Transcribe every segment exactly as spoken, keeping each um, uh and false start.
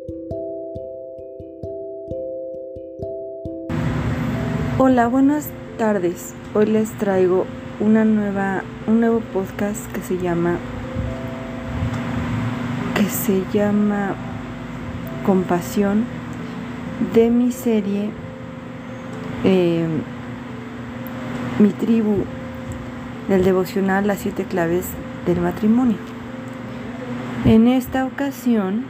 Hola, buenas tardes. Hoy les traigo una nueva, un nuevo podcast que se llama que se llama Compasión, de mi serie eh, Mi tribu, del devocional Las siete claves del matrimonio. En esta ocasión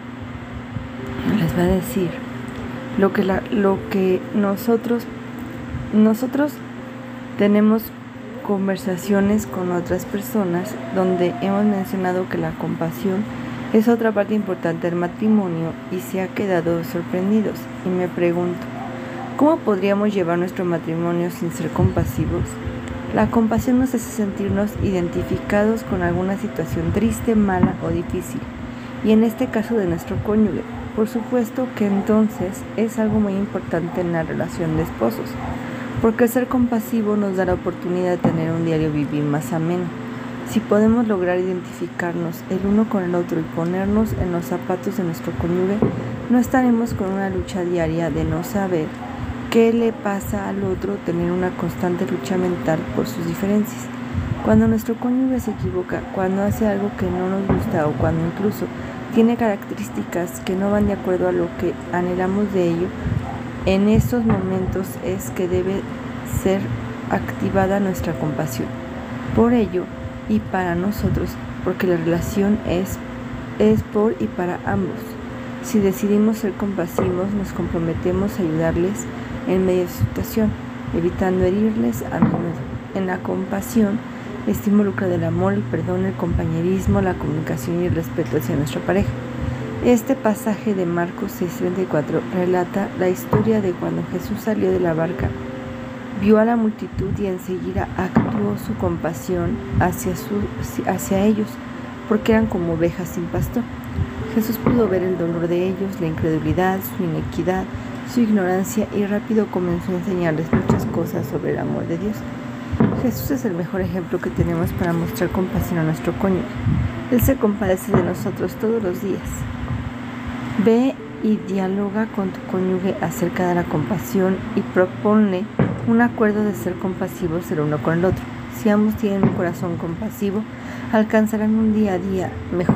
les voy a decir lo que la, lo que nosotros Nosotros tenemos conversaciones con otras personas donde hemos mencionado que la compasión es otra parte importante del matrimonio y se ha quedado sorprendidos. Y me pregunto, ¿cómo podríamos llevar nuestro matrimonio sin ser compasivos? La compasión nos hace sentirnos identificados con alguna situación triste, mala o difícil, y en este caso de nuestro cónyuge. Por supuesto que entonces es algo muy importante en la relación de esposos, porque el ser compasivo nos da la oportunidad de tener un diario vivir más ameno. Si podemos lograr identificarnos el uno con el otro y ponernos en los zapatos de nuestro cónyuge, no estaremos con una lucha diaria de no saber qué le pasa al otro, tener una constante lucha mental por sus diferencias. Cuando nuestro cónyuge se equivoca, cuando hace algo que no nos gusta o cuando incluso tiene características que no van de acuerdo a lo que anhelamos de ello, en estos momentos es que debe ser activada nuestra compasión. Por ello y para nosotros, porque la relación es, es por y para ambos. Si decidimos ser compasivos, nos comprometemos a ayudarles en medio de su situación, evitando herirles a menudo. En la compasión está involucrado el amor, el perdón, el compañerismo, la comunicación y el respeto hacia nuestra pareja. Este pasaje de Marcos seis treinta y cuatro relata la historia de cuando Jesús salió de la barca, vio a la multitud y enseguida actuó su compasión hacia, su, hacia ellos, porque eran como ovejas sin pastor. Jesús pudo ver el dolor de ellos, la incredulidad, su inequidad, su ignorancia, y rápido comenzó a enseñarles muchas cosas sobre el amor de Dios. Jesús es el mejor ejemplo que tenemos para mostrar compasión a nuestro cónyuge. Él se compadece de nosotros todos los días. Ve y dialoga con tu cónyuge acerca de la compasión y proponle un acuerdo de ser compasivos el uno con el otro. Si ambos tienen un corazón compasivo, alcanzarán un día a día mejor.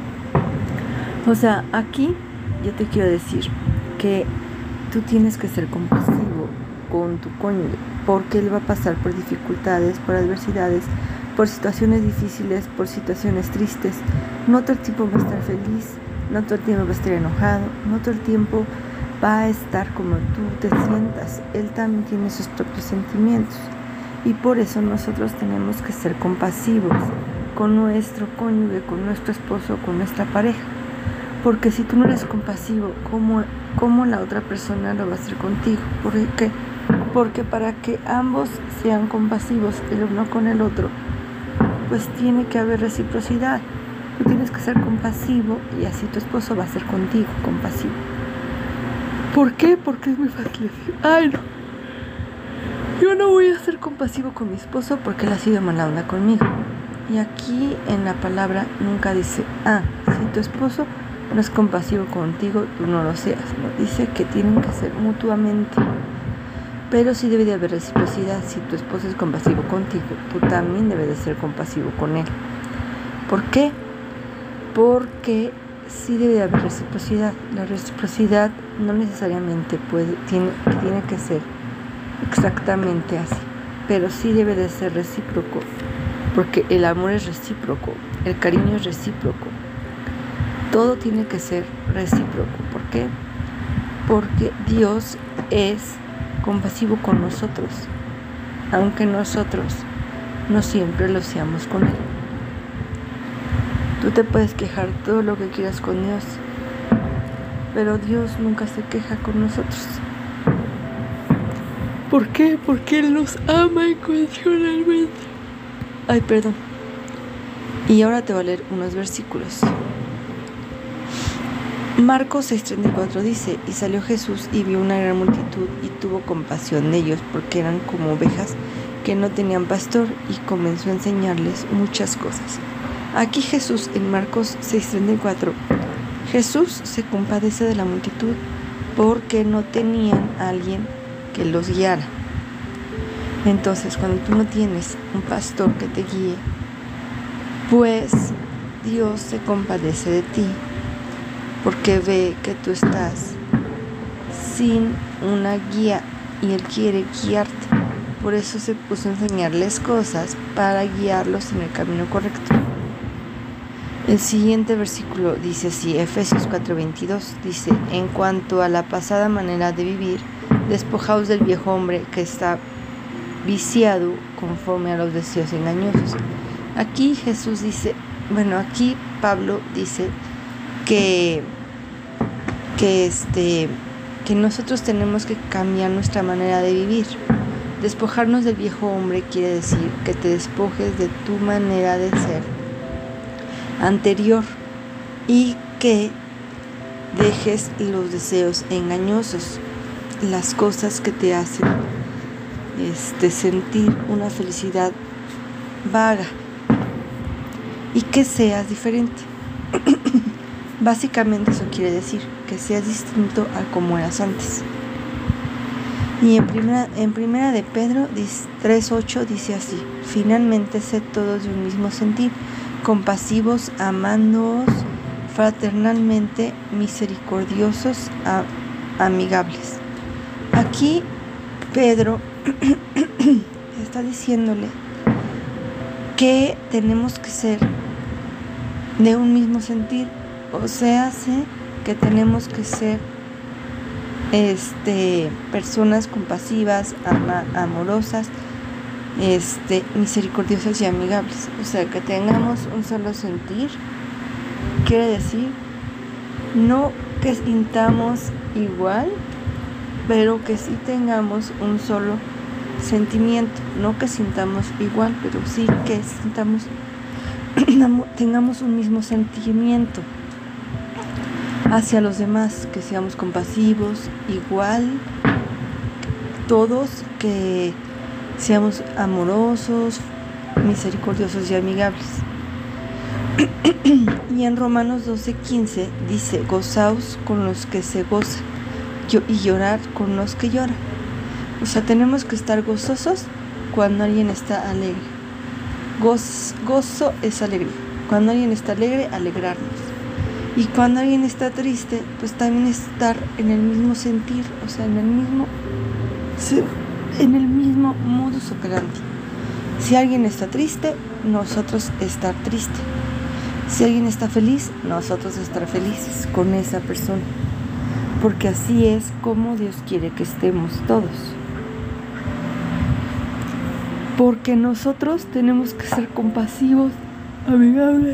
O sea, aquí yo te quiero decir que tú tienes que ser compasivo con tu cónyuge, porque él va a pasar por dificultades, por adversidades, por situaciones difíciles, por situaciones tristes. No todo el tiempo va a estar feliz, no todo el tiempo va a estar enojado, no todo el tiempo va a estar como tú te sientas. Él también tiene sus propios sentimientos, y por eso nosotros tenemos que ser compasivos con nuestro cónyuge, con nuestro esposo, con nuestra pareja. Porque si tú no eres compasivo, ¿cómo, cómo la otra persona lo va a hacer contigo? ¿Por qué? Porque para que ambos sean compasivos el uno con el otro, pues tiene que haber reciprocidad. Tú tienes que ser compasivo y así tu esposo va a ser contigo compasivo. ¿Por qué? Porque es muy fácil decir, ay no, yo no voy a ser compasivo con mi esposo porque él ha sido mala onda conmigo. Y aquí en la palabra nunca dice, ah, si tu esposo no es compasivo contigo, tú no lo seas. No, dice que tienen que ser mutuamente. Pero sí debe de haber reciprocidad. Si tu esposo es compasivo contigo, tú también debes de ser compasivo con él. ¿Por qué? Porque sí debe de haber reciprocidad. La reciprocidad no necesariamente puede, tiene, tiene que ser exactamente así, pero sí debe de ser recíproco, porque el amor es recíproco, el cariño es recíproco, todo tiene que ser recíproco. ¿Por qué? Porque Dios es compasivo con nosotros, aunque nosotros no siempre lo seamos con Él. Tú te puedes quejar todo lo que quieras con Dios, pero Dios nunca se queja con nosotros. ¿Por qué? Porque Él nos ama incondicionalmente. Ay, perdón. Y ahora te voy a leer unos versículos. Marcos seis treinta y cuatro dice, y salió Jesús y vio una gran multitud y tuvo compasión de ellos, porque eran como ovejas que no tenían pastor, y comenzó a enseñarles muchas cosas. Aquí Jesús en Marcos seis treinta y cuatro Jesús se compadece de la multitud porque no tenían a alguien que los guiara. Entonces, cuando tú no tienes un pastor que te guíe, pues Dios se compadece de ti porque ve que tú estás sin una guía y Él quiere guiarte. Por eso se puso a enseñarles cosas para guiarlos en el camino correcto. El siguiente versículo dice así, Efesios cuatro veintidós, dice: en cuanto a la pasada manera de vivir, despojaos del viejo hombre que está viciado conforme a los deseos engañosos. Aquí Jesús dice, bueno, aquí Pablo dice que, que, este, que nosotros tenemos que cambiar nuestra manera de vivir. Despojarnos del viejo hombre quiere decir que te despojes de tu manera de ser anterior y que dejes los deseos engañosos, las cosas que te hacen este, sentir una felicidad vaga, y que seas diferente. Básicamente eso quiere decir que seas distinto a como eras antes. Y en primera, en primera de Pedro tres ocho dice así: finalmente sed todos de un mismo sentir, compasivos, amándoos fraternalmente, misericordiosos, a, amigables. Aquí Pedro está diciéndole que tenemos que ser de un mismo sentir, o sea, hace que tenemos que ser este, personas compasivas, ama, amorosas, este, misericordiosas y amigables. O sea, que tengamos un solo sentir, quiere decir no que sintamos igual, pero que sí tengamos un solo sentimiento, no que sintamos igual, pero sí que sintamos tengamos un mismo sentimiento hacia los demás, que seamos compasivos, igual todos, que seamos amorosos, misericordiosos y amigables. Y en Romanos doce quince dice: gozaos con los que se gozan y llorar con los que lloran. O sea, tenemos que estar gozosos cuando alguien está alegre. Goz, gozo es alegría. Cuando alguien está alegre, alegrarnos. Y cuando alguien está triste, pues también estar en el mismo sentir, o sea, en el mismo en el mismo modus operandi. Si alguien está triste, nosotros estar triste. Si alguien está feliz, nosotros estar felices con esa persona. Porque así es como Dios quiere que estemos todos. Porque nosotros tenemos que ser compasivos, amigables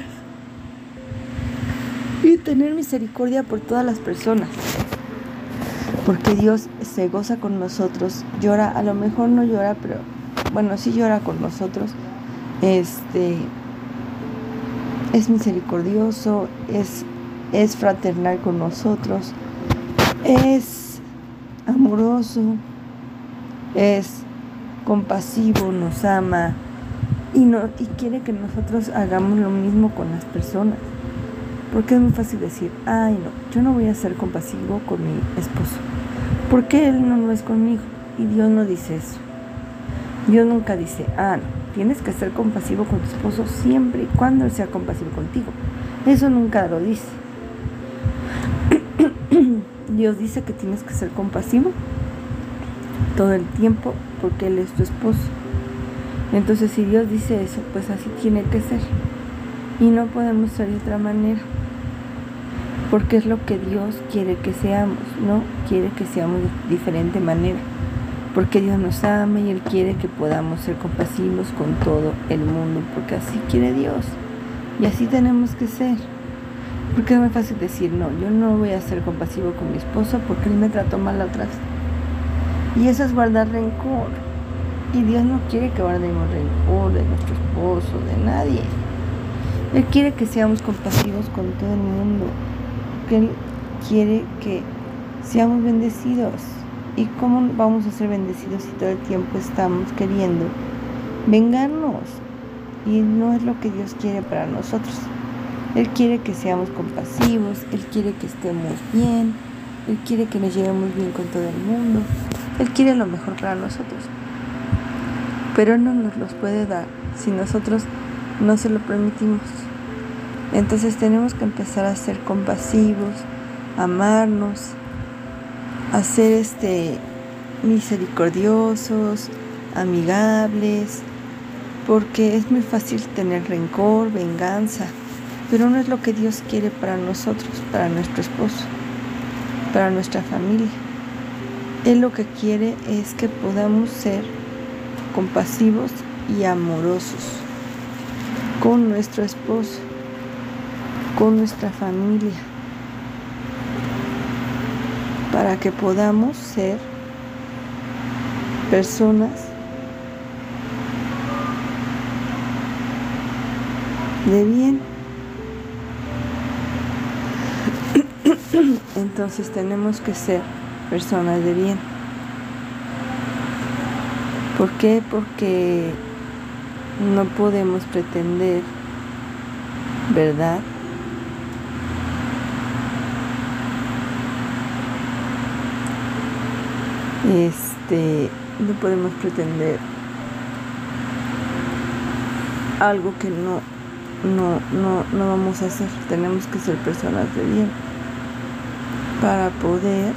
y tener misericordia por todas las personas. Porque Dios se goza con nosotros, llora, a lo mejor no llora, pero bueno, sí llora con nosotros. Este es misericordioso, es, es fraternal con nosotros, es amoroso, es compasivo, nos ama y, no, y quiere que nosotros hagamos lo mismo con las personas. Porque es muy fácil decir, ay no, yo no voy a ser compasivo con mi esposo, porque él no lo es conmigo. Y Dios no dice eso. Dios nunca dice, ah no, tienes que ser compasivo con tu esposo siempre y cuando él sea compasivo contigo. Eso nunca lo dice. Dios dice que tienes que ser compasivo todo el tiempo porque él es tu esposo. Entonces, si Dios dice eso, pues así tiene que ser. Y no podemos ser de otra manera, porque es lo que Dios quiere que seamos, no quiere que seamos de diferente manera, porque Dios nos ama y Él quiere que podamos ser compasivos con todo el mundo, porque así quiere Dios y así tenemos que ser. Porque es muy fácil decir, no, yo no voy a ser compasivo con mi esposo porque él me trató mal la otra vez, y eso es guardar rencor, y Dios no quiere que guardemos rencor de nuestro esposo, de nadie. Él quiere que seamos compasivos con todo el mundo, que Él quiere que seamos bendecidos. ¿Y cómo vamos a ser bendecidos si todo el tiempo estamos queriendo vengarnos? Y no es lo que Dios quiere para nosotros. Él quiere que seamos compasivos, Él quiere que estemos bien, Él quiere que nos llevemos bien con todo el mundo, Él quiere lo mejor para nosotros. Pero no nos los puede dar si nosotros no se lo permitimos. Entonces tenemos que empezar a ser compasivos, amarnos, a ser este, misericordiosos, amigables, porque es muy fácil tener rencor, venganza, pero no es lo que Dios quiere para nosotros, para nuestro esposo, para nuestra familia. Él lo que quiere es que podamos ser compasivos y amorosos con nuestro esposo, con nuestra familia, para que podamos ser personas de bien. Entonces tenemos que ser personas de bien. ¿Por qué? Porque no podemos pretender, ¿verdad?, Este, no podemos pretender algo que no, no, no, no vamos a hacer. Tenemos que ser personas de bien para poder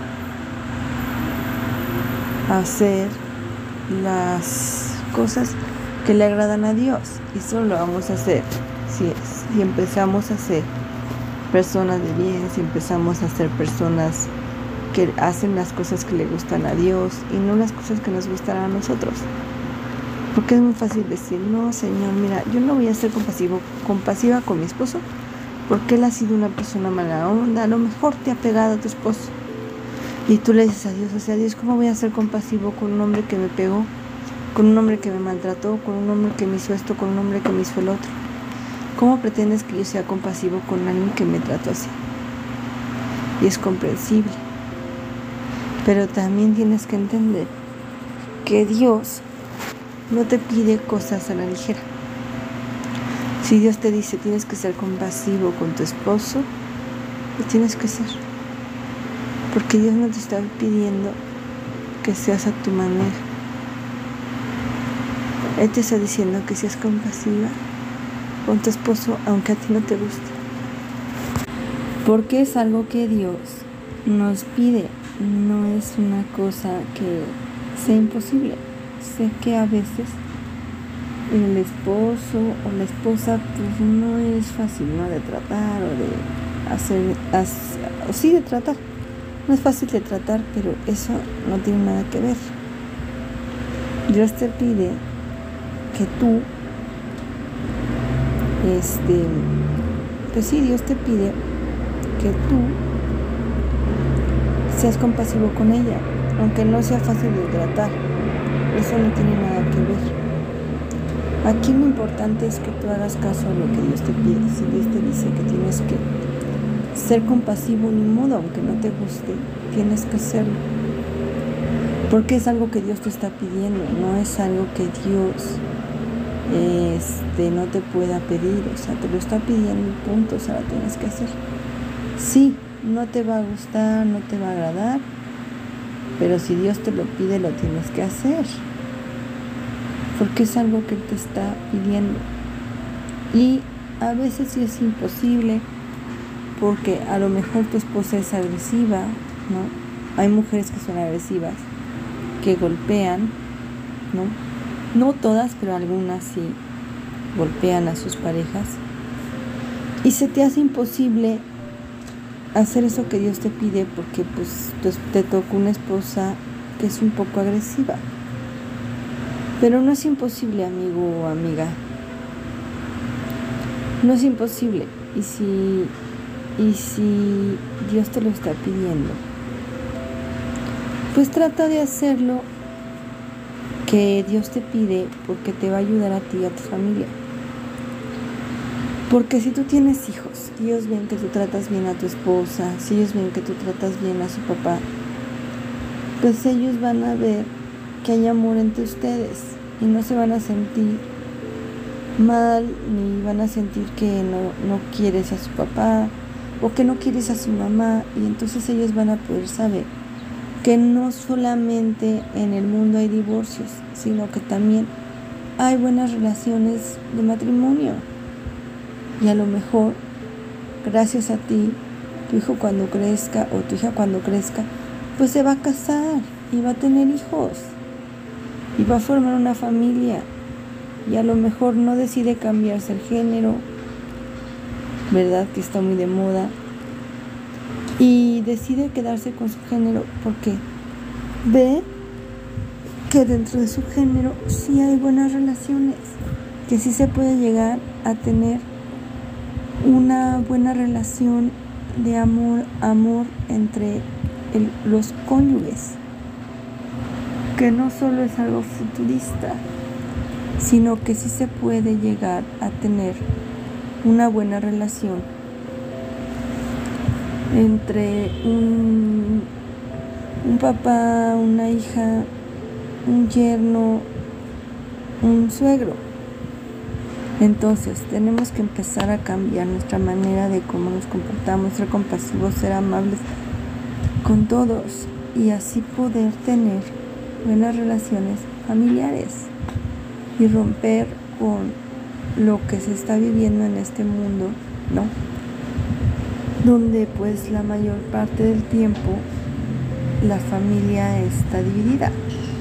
hacer las cosas que le agradan a Dios. Y solo lo vamos a hacer si, si empezamos a ser personas de bien, si empezamos a ser personas que hacen las cosas que le gustan a Dios y no las cosas que nos gustan a nosotros. Porque es muy fácil decir, no, Señor, mira, yo no voy a ser compasivo, compasiva con mi esposo porque él ha sido una persona mala onda, a lo mejor te ha pegado a tu esposo. Y tú le dices a Dios, o sea, Dios, ¿cómo voy a ser compasivo con un hombre que me pegó, con un hombre que me maltrató, con un hombre que me hizo esto, con un hombre que me hizo el otro? ¿Cómo pretendes que yo sea compasivo con alguien que me trató así? Y es comprensible. Pero también tienes que entender que Dios no te pide cosas a la ligera. Si Dios te dice tienes que ser compasivo con tu esposo, lo tienes que ser. Porque Dios no te está pidiendo que seas a tu manera. Él te está diciendo que seas compasiva con tu esposo aunque a ti no te guste. Porque es algo que Dios nos pide. No es una cosa que sea imposible. Sé que a veces el esposo o la esposa pues no es fácil, ¿no?, de tratar o de hacer, hacer, o sí de tratar. No es fácil de tratar, pero eso no tiene nada que ver. Dios te pide que tú, este, pues sí, Dios te pide que tú seas compasivo con ella, aunque no sea fácil de tratar. Eso no tiene nada que ver. Aquí lo importante es que tú hagas caso a lo que Dios te pide. Si Dios te dice que tienes que ser compasivo, ni modo, aunque no te guste, tienes que hacerlo. Porque es algo que Dios te está pidiendo, no es algo que Dios este, no te pueda pedir. O sea, te lo está pidiendo y punto, o sea, lo tienes que hacer. Sí, no te va a gustar, no te va a agradar, pero si Dios te lo pide, lo tienes que hacer. Porque es algo que Él te está pidiendo. Y a veces sí es imposible, porque a lo mejor tu esposa es agresiva, ¿no? Hay mujeres que son agresivas, que golpean, ¿no? No todas, pero algunas sí golpean a sus parejas. Y se te hace imposible hacer eso que Dios te pide porque pues te toca una esposa que es un poco agresiva. Pero no es imposible, amigo o amiga. No es imposible. Y si, y si Dios te lo está pidiendo, pues trata de hacerlo que Dios te pide, porque te va a ayudar a ti y a tu familia. Porque si tú tienes hijos, y ellos ven que tú tratas bien a tu esposa, si ellos ven que tú tratas bien a su papá, pues ellos van a ver que hay amor entre ustedes y no se van a sentir mal, ni van a sentir que no, no quieres a su papá o que no quieres a su mamá, y entonces ellos van a poder saber que no solamente en el mundo hay divorcios, sino que también hay buenas relaciones de matrimonio. Y a lo mejor, gracias a ti, tu hijo cuando crezca o tu hija cuando crezca, pues se va a casar y va a tener hijos y va a formar una familia, y a lo mejor no decide cambiarse el género, ¿verdad? Que está muy de moda, y decide quedarse con su género porque ve que dentro de su género sí hay buenas relaciones, que sí se puede llegar a tener una buena relación de amor, amor entre el, los cónyuges, que no solo es algo futurista, sino que sí se puede llegar a tener una buena relación entre un, un papá, una hija, un yerno, un suegro. Entonces tenemos que empezar a cambiar nuestra manera de cómo nos comportamos, ser compasivos, ser amables con todos, y así poder tener buenas relaciones familiares y romper con lo que se está viviendo en este mundo, ¿no? Donde pues la mayor parte del tiempo la familia está dividida,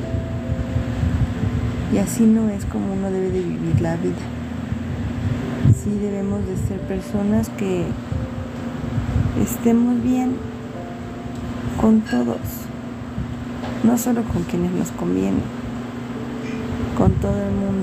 y así no es como uno debe de vivir la vida. Sí debemos de ser personas que estemos bien con todos, no solo con quienes nos conviene, con todo el mundo.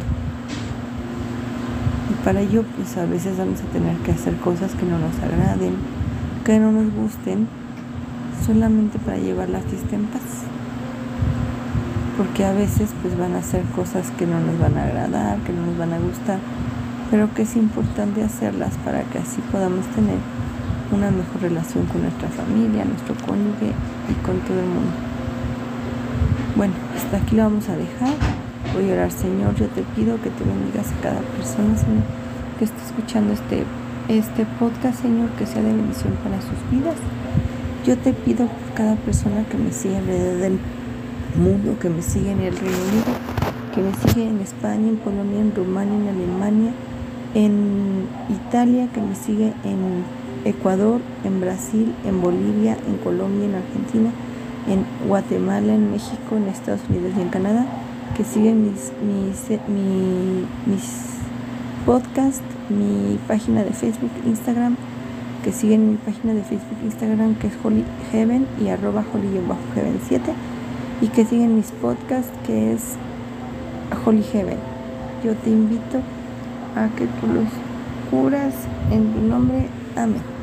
Y para ello pues a veces vamos a tener que hacer cosas que no nos agraden, que no nos gusten, solamente para llevar las fiesta en paz, porque a veces pues van a hacer cosas que no nos van a agradar, que no nos van a gustar, pero que es importante hacerlas para que así podamos tener una mejor relación con nuestra familia, nuestro cónyuge y con todo el mundo. Bueno, hasta aquí lo vamos a dejar. Voy a orar. Señor, yo te pido que te bendigas a cada persona, Señor, que esté escuchando este, este podcast, Señor, que sea de bendición para sus vidas. Yo te pido por cada persona que me sigue alrededor del mundo, que me sigue en el Reino Unido, que me sigue en España, en Polonia, en Rumania, en Alemania, en Italia, que me sigue en Ecuador, en Brasil, en Bolivia, en Colombia, en Argentina, en Guatemala, en México, en Estados Unidos y en Canadá, que siguen mis, mis, mi, mis podcasts, mi página de Facebook, Instagram, que siguen mi página de Facebook, Instagram, que es Holy Heaven y arroba Holy-Heaven siete, y que siguen mis podcasts, que es Holy Heaven. Yo te invito a que tú los curas en tu nombre. Amén.